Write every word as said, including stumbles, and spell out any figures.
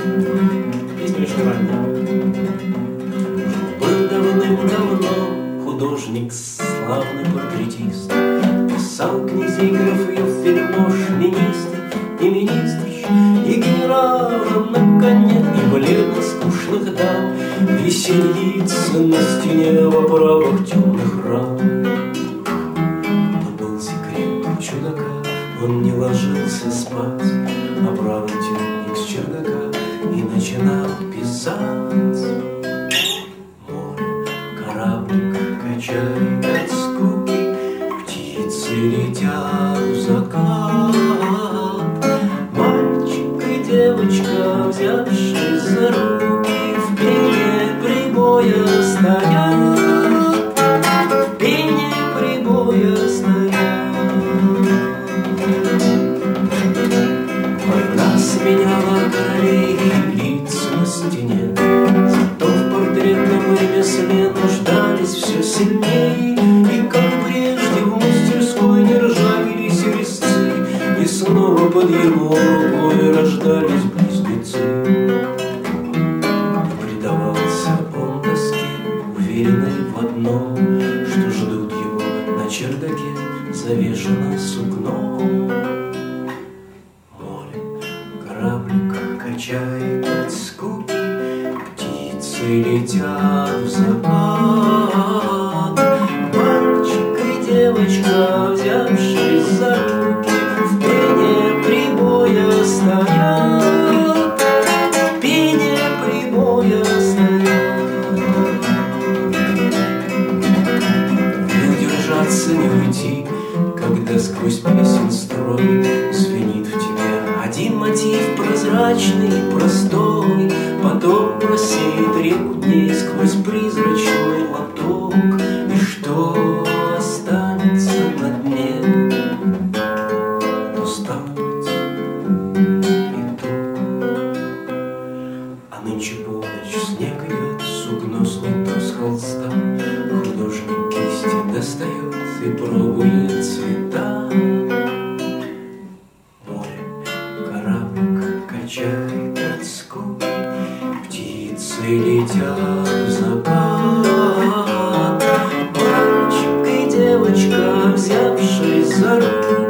Песня очень ранняя. Был давным-давно художник, славный портретист, писал князей, графов, вельмож, министров и министрш, и генералов на коне, и бледно-скучных дам, веселиться на стене в оправах темных рам. Но был секрет у чудака, он не ложился спать, а правый темник с чердака и начинал писать. Море, кораблик качает от скуки, птицы летят в закат. Мальчик и девочка, взявшись за руки, в пении прибоя стоят. В пении прибоя стоят. Война сменяла королей и лиц на стене, зато в портретном ремесле нуждались все сильнее. И как прежде в мастерской не ржавелись резцы, и снова под его рукой рождались близнецы. Предавался он тоске, уверенной в одном, что ждут его на чердаке, завешено сукном. Море, кораблик качает от скуки, птицы летят в закат. Мальчик и девочка, взявшись за руки, в пении прибоя стоят. В пении прибоя стоят. Не удержаться, не уйти, когда сквозь песен строй звенит в тебе один мотив прозрачный, простой. Потом просеет реку дней сквозь призрачный лоток. И что останется на дне? Усталость, итог. А нынче полночь, снег идет, сукно снято с холста. Художник кисти достает и пробует цвета. Море, кораблик качает от скуки, птицы летят в закат. Мальчик и девочка, взявшись за руку,